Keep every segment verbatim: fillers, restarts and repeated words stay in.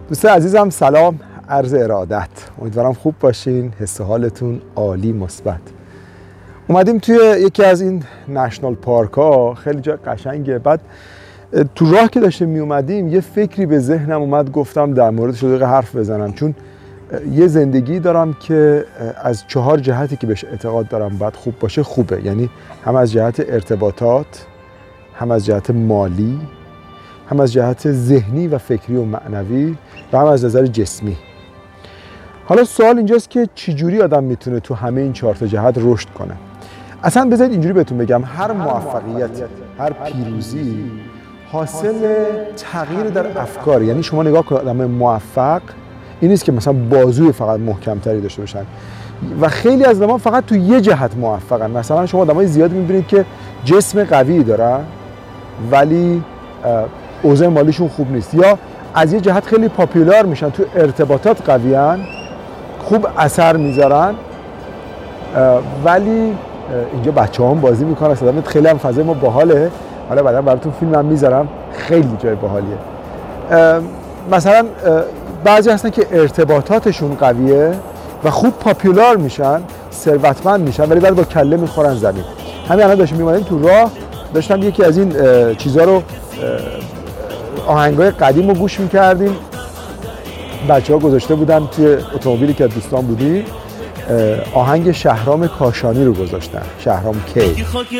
دوستان عزیزم سلام، عرض ارادت. امیدوارم خوب باشین، حس و حالتون عالی، مثبت. اومدیم توی یکی از این نشنال پارک ها، خیلی جای قشنگه. بعد تو راه که داشتیم می اومدیم یه فکری به ذهنم اومد، گفتم در موردش دقیقه حرف بزنم، چون یه زندگی دارم که از چهار جهتی که بهش اعتقاد دارم باید خوب باشه خوبه. یعنی هم از جهت ارتباطات، هم از جهت مالی، هم از جهت ذهنی و فکری و معنوی و هم از نظر جسمی. حالا سوال اینجاست که چجوری آدم میتونه تو همه این چهار تا جهت رشد کنه؟ اصلا بذارید اینجوری بهتون بگم، هر موفقیت، هر پیروزی حاصل تغییر در افکار. یعنی شما نگاه کنید، آدم موفق این نیست که مثلا بازوی فقط محکمتری داشته باشن و خیلی از آدم‌ها فقط تو یه جهت موفقن. مثلا شما آدمای زیادی می‌بینید که جسم قوی دارن ولی اوضاع مالیشون خوب نیست، یا از یه جهت خیلی پاپولار میشن، تو ارتباطات قویان، خوب اثر میذارن، ولی اینجا بچه‌ها هم بازی میکنن. اصلا خیلی هم فضای ما باحاله. حالا بعدا براتون فیلم هم میذارم، خیلی جای باحالیه. مثلا بعضی هستن که ارتباطاتشون قویه و خوب پاپولار میشن، ثروتمند میشن، ولی بعد با کله میخورن زمین. همین الان داشتم میومدیم تو راه، داشتم یکی از این چیزا رو، آهنگای قدیم رو گوش میکردیم. بچه ها گذاشته بودن توی اتومبیلی که دوستان بودیم، آهنگ شهرام کاشانی رو گذاشتن، شهرام کی،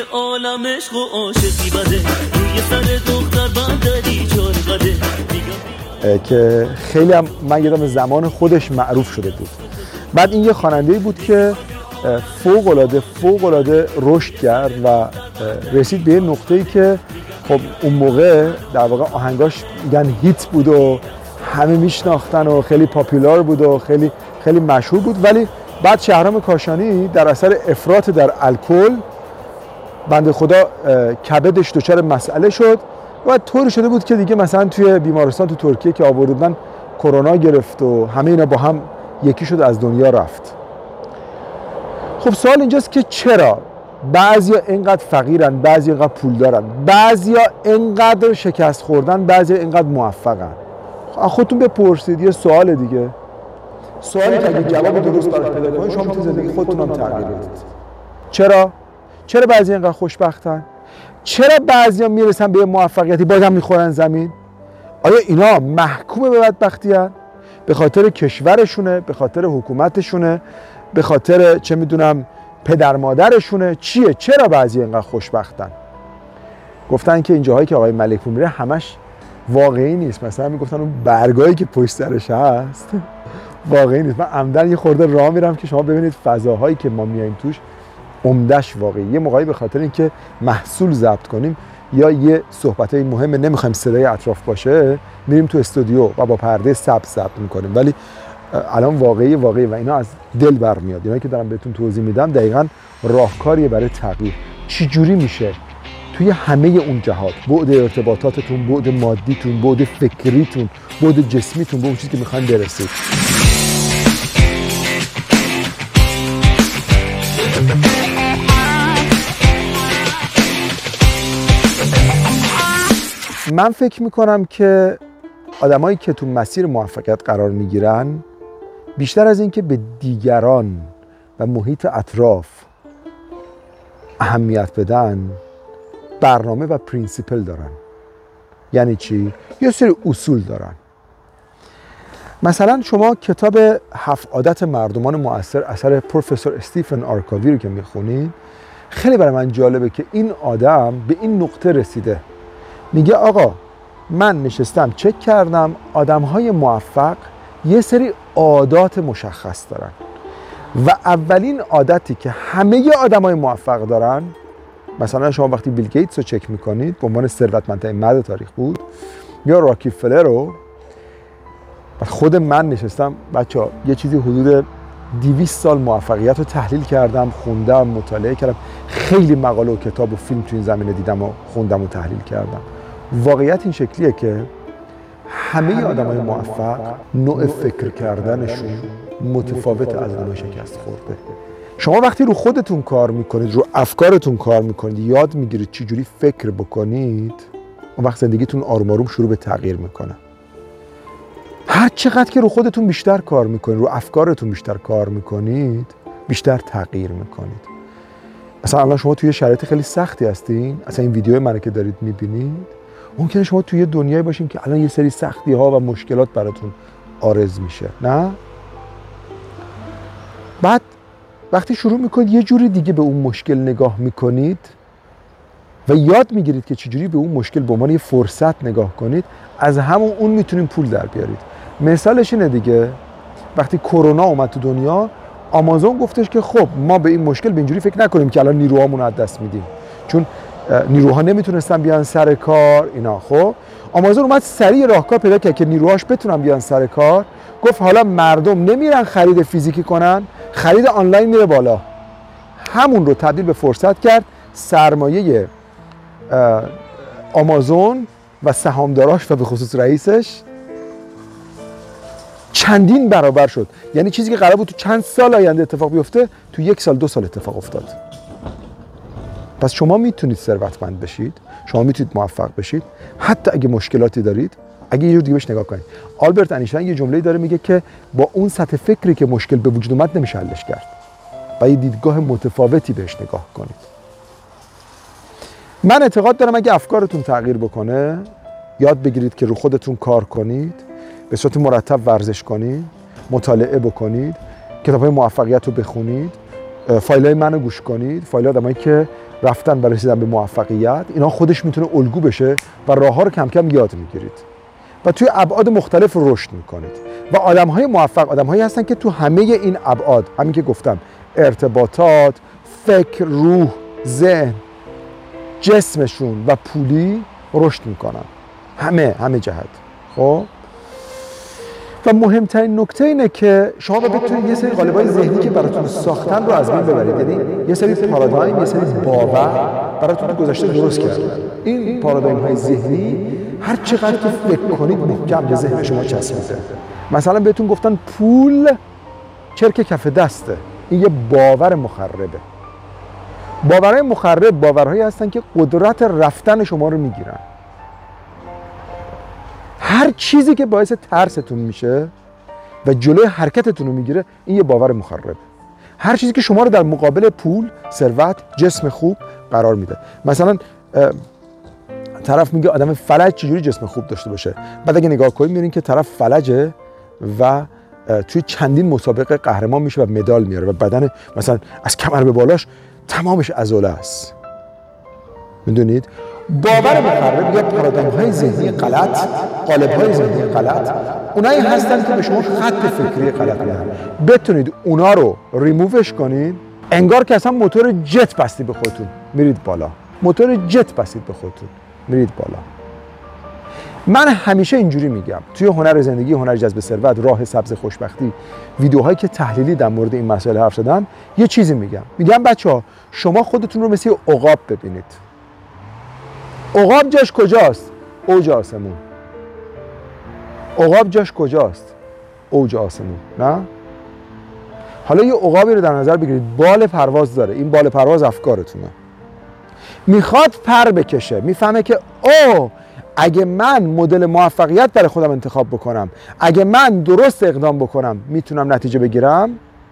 که خیلی هم من یادم زمان خودش معروف شده بود. بعد این یه خواننده‌ای بود که فوق العاده فوق العاده رشد کرد و رسید به یه نقطه‌ای که خب اون موقع در واقع آهنگاش میگن هیت بود و همه میشناختن و خیلی پاپولار بود و خیلی خیلی مشهور بود. ولی بعد شهرام کاشانی در اثر افراط در الکل، بنده خدا کبدش دچار مسئله شد و طوری شده بود که دیگه مثلا توی بیمارستان تو ترکیه که آوردن کرونا گرفت و همه اینا با هم یکی شد، از دنیا رفت. خب سوال اینجاست که چرا بعضیا اینقدر فقیرن، بعضیا اینقدر پول دارن، بعضیا اینقدر شکست خوردن، بعضیا اینقدر موفقن؟ خودتون بپرسید. یه سوال دیگه، سوالی که اگه جواب درست براش پیدا کنید شما تو زندگی خودتون هم تغییر بدید. چرا؟ چرا بعضیا اینقدر خوشبختن؟ چرا بعضیا میرسن به موفقیتی بازم میخورن زمین؟ آیا اینا محکوم به بدبختی هستن؟ به خاطر کشورشونه، به خاطر حکومتشونه، به خاطر چه میدونم پدر مادرشونه؟ چیه؟ چرا بعضی اینقدر خوشبختن؟ گفتن که این جاهایی که آقای ملک پور میره همش واقعی نیست. مثلا میگفتن اون برگایی که پشت سرش هست واقعی نیست. من عمدن یه خورده راه میرم که شما ببینید فضاهایی که ما میایم توش عمدش واقعی. یه موقعی به خاطر اینکه محصول ضبط کنیم یا یه صحبتای مهمه نمیخوایم صدای اطراف باشه، میریم تو استودیو و با پرده سبز ضبط میکنیم، ولی الان واقعی واقعی و اینا از دل برمیاد. اینا که دارم بهتون توضیح میدم دقیقاً راهکاریه برای تغییر. چی جوری میشه توی همه اون جهات، بعد ارتباطاتتون، بعد مادیتون، بعد فکریتون، بعد جسمیتون، به اون چیزی که میخواین برسید. من فکر میکنم که آدمایی که تو مسیر موفقیت قرار میگیرن بیشتر از این که به دیگران و محیط اطراف اهمیت بدن، برنامه و پرینسیپل دارن. یعنی چی؟ یه سری اصول دارن. مثلا شما کتاب هفت عادت مردمان مؤثر اثر پروفسور استیفن آرکاوی رو که میخونید، خیلی برای من جالبه که این آدم به این نقطه رسیده. میگه آقا من نشستم چک کردم آدم‌های موفق یه سری عادات مشخص دارن و اولین عادتی که همه آدم‌های موفق دارن، مثلا شما وقتی بیل گیتس رو چک میکنید به عنوان ثروتمندترین مرد تاریخ بود، یا راکفلر رو، خود من نشستم بچه‌ها یه چیزی حدود دویست سال موفقیت رو تحلیل کردم، خوندم، مطالعه کردم، خیلی مقاله و کتاب و فیلم تو این زمینه دیدم و خوندم و تحلیل کردم. واقعیت این شکلیه که همه آدمای موفق نوع فکر کردنشون متفاوت از آدمای شکست خورده. شما وقتی رو خودتون کار میکنید، رو افکارتون کار میکنید، یاد میگیرید چی جوری فکر بکنید، اون وقت زندگیتون آروم آروم شروع به تغییر میکنه. هر چقدر که رو خودتون بیشتر کار میکنید، رو افکارتون بیشتر کار میکنید، بیشتر تغییر میکنید. مثلا الان شما توی شرایط خیلی سختی هستین، اصلا این ویدیو منو که دارید میبینید، ممکنه شما توی دنیایی باشین که الان یه سری سختی ها و مشکلات براتون عارض میشه، نه؟ بعد وقتی شروع میکنید یه جوری دیگه به اون مشکل نگاه میکنید و یاد میگیرید که چجوری به اون مشکل به عنوان یه فرصت نگاه کنید، از همون اون میتونید پول در بیارید. مثالش اینه دیگه، وقتی کرونا اومد تو دنیا، آمازون گفتش که خب ما به این مشکل به اینجوری فکر نکنیم که الان نیروهامون رو از دست میدیم، چون نیروها نمیتونستن بیان سر کار اینا. خب آمازون اومد سریع راهکار پیدا کرد که نیروهاش بتونن بیان سر کار. گفت حالا مردم نمیرن خرید فیزیکی کنن، خرید آنلاین میره بالا. همون رو تبدیل به فرصت کرد. سرمایه آمازون و سهامداراش و به خصوص رئیسش چندین برابر شد. یعنی چیزی که قرار بود تو چند سال آینده اتفاق بیفته، تو یک سال دو سال اتفاق افتاد. پس شما میتونید ثروتمند بشید، شما میتونید موفق بشید، حتی اگه مشکلاتی دارید. اگه یه جور دیگه بهش نگاه کنید، آلبرت اینشتین یه جمله‌ای داره میگه که با اون سطح فکری که مشکل به وجود اومد نمیشه حلش کرد، و یه دیدگاه متفاوتی بهش نگاه کنید. من اعتقاد دارم اگه افکارتون تغییر بکنه، یاد بگیرید که رو خودتون کار کنید، به صورت مرتب ورزش کنید، مطالعه بکنید، کتاب‌های موفقیت رو بخونید، فایل‌های منو گوش کنید، فایل آدمایی که رفتن و رسیدن به موفقیت، اینا خودش میتونه الگو بشه و راه‌ها رو کم کم یاد میگیرید و توی ابعاد مختلف رشد میکنید. و آدم‌های موفق آدم‌هایی هستن که تو همه این ابعاد، همین که گفتم، ارتباطات، فکر، روح، ذهن، جسمشون و پولی رشد میکنن، همه همه جهت. خب و مهمترین نکته اینه که شما بتونید یه سری قالب‌های ذهنی که براتون ساختن رو از بین ببرید. یعنی یه سری پارادایم، یه سری باور براتون گذاشته درست کردن. این پارادایم‌های ذهنی هر چقدر که فکر کنید محکم به ذهن شما چسبیده. مثلا بهتون گفتن پول چرک کف دسته، این یه باور مخربه. باورهای مخرب باورهایی هستن که قدرت رفتن شما رو میگیرن. هر چیزی که باعث ترستون میشه و جلوی حرکتتون رو میگیره، این یه باور مخرب. هر چیزی که شما رو در مقابل پول، ثروت، جسم خوب قرار میده. مثلا طرف میگه آدم فلج چجوری جسم خوب داشته باشه، بعد اگه نگاه کنید میبینید که طرف فلجه و توی چندین مسابقه قهرمان میشه و مدال میاره و بدن مثلا از کمر به بالاش تمامش عضله است. میدونید؟ باور مخرب یا پارادایم‌های ذهنی غلط، قالب‌های ذهنی غلط، اونایی هستن که به شما خط فکری غلط میدن. بتونید اونا رو ریمووش کنید، انگار که اصلا موتور جت بستید به خودتون، میرید بالا. موتور جت بستید به خودتون، میرید بالا. من همیشه اینجوری میگم توی هنر زندگی، هنر جذب ثروت، راه سبز خوشبختی، ویدیوهایی که تحلیلی در مورد این مسائل حرف زدم، یه چیزی میگم. میگم بچه‌ها شما خودتون رو مثل عقاب ببینید. عقاب جاش کجاست؟ اوج آسمون. عقاب جاش کجاست؟ اوج آسمون. نه؟ حالا یه عقابی رو در نظر بگیرید، بال پرواز داره. این بال پرواز افکارتونه. میخواد پر بکشه، میفهمه که اوه اگه من مدل موفقیت برای خودم انتخاب بکنم، اگه من درست اقدام بکنم، میتونم نتیجه بگیرم.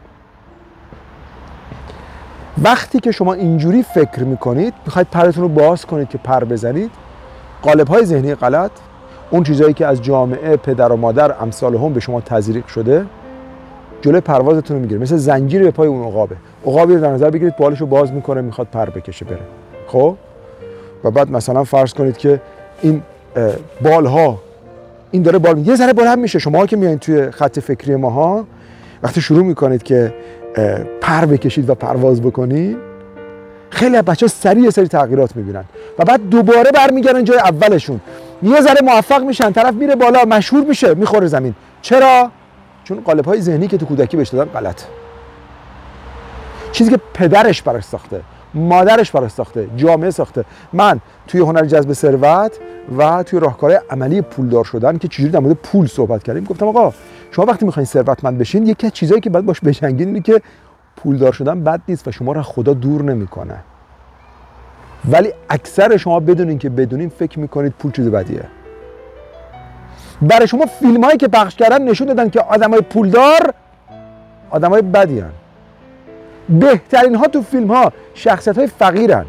وقتی که شما اینجوری فکر میکنید، میخواید پرتون رو باز کنید که پر بزنید، قالب‌های ذهنی غلط، اون چیزایی که از جامعه، پدر و مادر، امثال هم به شما تزریق شده، جلوی پروازتون رو میگیره. مثل زنجیر به پای اون عقابه. عقابی رو در نظر بگیرید، بالش رو باز میکنه، میخواد پر بکشه بره. خب و بعد مثلا فرض کنید که این بالها، این داره بال یه ذره بلند میشه. شما که میایین توی خط فکری ماها، وقتی شروع میکنید که پر بکشید و پرواز بکنید، خیلی از بچه‌ها سریع سری تغییرات میبینن و بعد دوباره برمیگردن جای اولشون. یه ذره موفق میشن، طرف میره بالا، مشهور میشه، میخوره زمین. چرا؟ چون قالب‌های ذهنی که تو کودکی بهش دادن غلط. چیزی که پدرش براش ساخته، مادرش براش ساخته، جامعه ساخته. من توی هنر جذب ثروت و توی راهکارهای عملی پولدار شدن که چجوری در مورد پول صحبت کردیم، گفتم آقا شما وقتی میخواین ثروتمند بشین، یکی از چیزایی که باید باش بجنگید اینه که پولدار شدن بد نیست و شما رو خدا دور نمیکنه. ولی اکثر شما بدونین که بدونین فکر میکنید پول چیز بدیه. برای شما فیلم هایی که پخش کردن نشون دادن که آدمای پولدار آدمای بدی هن. بهترین ها تو فیلم ها شخصیت های فقیرن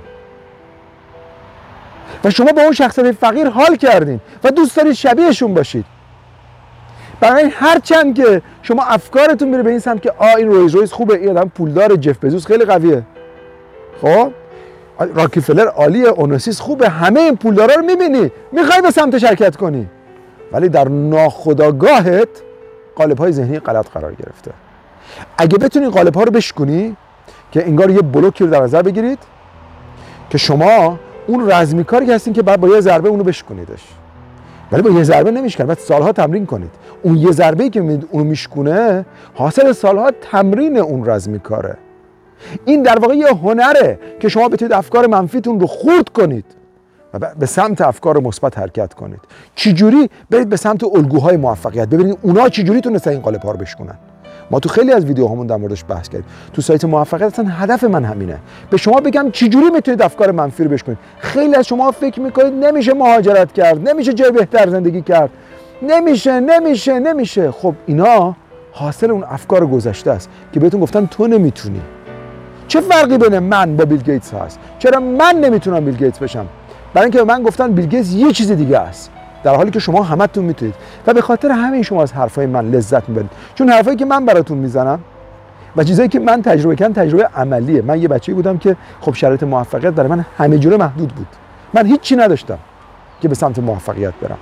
و شما با اون شخصیت فقیر حال کردین و دوست دارید شبیهشون باشید. برای هر چند که شما افکارتون میره به این سمت که آ این رویز رویز خوبه، این آدم پولدار، جف بزوس خیلی قویه، خب راکفلر عالیه، اوناسیس خوبه، همه این پولدارا رو میبینی، میخوای به سمت شرکت کنی، ولی در ناخودآگاهت قالب‌های ذهنی غلط قرار گرفته. اگه بتونی قالب‌ها رو بشکنی که انگار یه بلوکی رو در نظر بگیرید که شما اون رزمیکاری هستین که بعد با یه ضربه اونو بشکنیدش، ولی با یه ضربه نمیشکنه، بعد سالها تمرین کنید. اون یه ضربه‌ای که اونو میشکونه حاصل سالها تمرین اون رزمیکاره. این در واقع یه هنره که شما بتونید افکار منفیتون رو خورد کنید و به سمت افکار مثبت حرکت کنید. چجوری؟ برید به سمت الگوهای موفقیت، ببینید اونا چجوری تونستن این قالب‌ها رو بشکنن. ما تو خیلی از ویدیوهامون در موردش بحث کردیم. تو سایت موفقیت اصلا هدف من همینه، به شما بگم چجوری میتونید افکار منفی رو بشکنید. خیلی از شما فکر میکنید نمیشه مهاجرت کرد، نمیشه جای بهتر زندگی کرد، نمیشه نمیشه نمیشه. خب اینا حاصل اون افکار گذشته است که بهتون گفتن تو نمیتونی. چه فرقی بین من با بیل گیتس هست؟ چرا من نمیتونم بیل گیتس بشم؟ برای اینکه به من گفتن بیل گیتس یه چیز دیگه است، در حالی که شما همتون میتونید. و به خاطر همین شما از حرفای من لذت میبرید، چون حرفایی که من براتون میزنم و چیزایی که من تجربه کردم تجربه عملیه. من یه بچه‌ای بودم که خب شرایط موفقیت برای من همه جوره محدود بود، من هیچی نداشتم که به سمت موفقیت برم،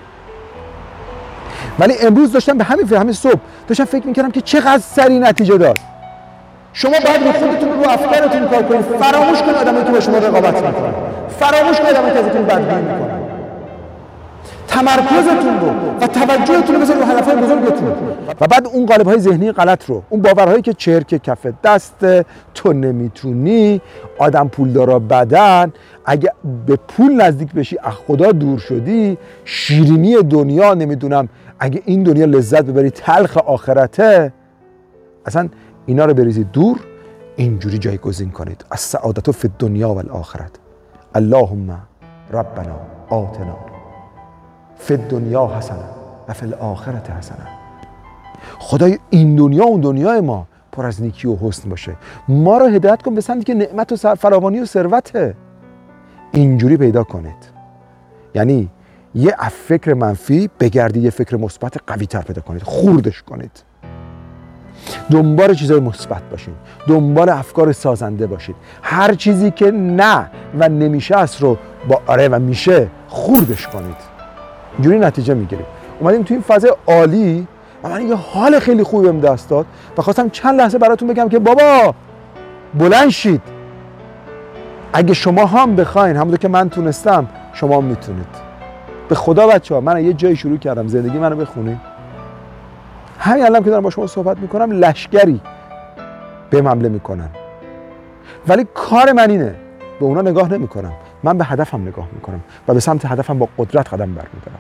ولی امروز داشتم به همین همین صبح داشتم فکر میکردم که چقدر سریع نتیجه داد. شما باید رو خودتون رو افکارتون کار کنید. فراموش کنید آدمایی که با شما رقابت میکنن، فراموش کنید آدمایی که ازتون بدبینی میکنن. تمرکزتون رو و توجهتون رو بذارید رو هدفهای بزرگتون و بعد اون قالب‌های ذهنی غلط رو، اون باورهایی که چرک کف دست، تو نمیتونی، آدم پولدارا بدن، اگه به پول نزدیک بشی از خدا دور شدی، شیرینی دنیا نمیدونم اگه این دنیا لذت ببری تلخ آخرته، اصلا اینا رو بریزید دور. اینجوری جایگزین کنید از سعادت فی الدنیا و الاخرت. اللهم ربنا آتنا فی الدنیا حسنه و فی الاخرت حسنه. خدای این دنیا اون دنیای ما پر از نیکی و حسن باشه، ما رو هدایت کن به سمتی که نعمت و فراوانی و ثروته. اینجوری پیدا کنید، یعنی یه فکر منفی بگردی یه فکر مثبت قوی تر پیدا کنید، خوردش کنید، دنبال چیزای مثبت باشید، دنبال افکار سازنده باشید. هر چیزی که نه و نمیشه است رو با آره و میشه خوردش کنید، اینجوری نتیجه میگیرید. اومدیم تو این فاز عالی و من یه حال خیلی خوبی بهم دست داد و خواستم چند لحظه براتون بگم که بابا بلند شید. اگه شما هم بخواین همونطور که من تونستم شما هم میتونید. به خدا بچه‌ها من یه جایی شروع کردم زندگی منو بخونید. همین الان که دارم با شما صحبت میکنم لشکری به حمله میکنن، ولی کار من اینه به اونا نگاه نمیکنم، من به هدفم نگاه میکنم و به سمت هدفم با قدرت قدم برمیدارم.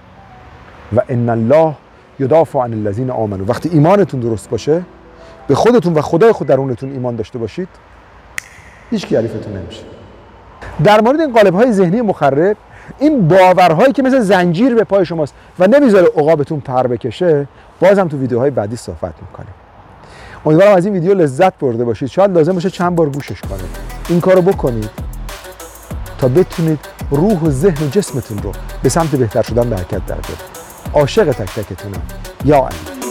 و ان الله یدافع عن الذین آمنوا. وقتی ایمانتون درست باشه، به خودتون و خدای خود درونتون ایمان داشته باشید، هیچ کی حریفتون نمیشه. در مورد این قالب‌های ذهنی مخرب، این باورهایی که مثل زنجیر به پای شماست و نمیذاره عقابتون پر بکشه، بازم تو ویدیوهای بعدی صحبت میکنیم. امیدوارم از این ویدیو لذت برده باشید. شاید لازم باشه چند بار گوشش کنید. این کارو بکنید تا بتونید روح و ذهن و جسمتون رو به سمت بهتر شدن به حرکت در بیارید. عاشق تک تکتونم. یا علی.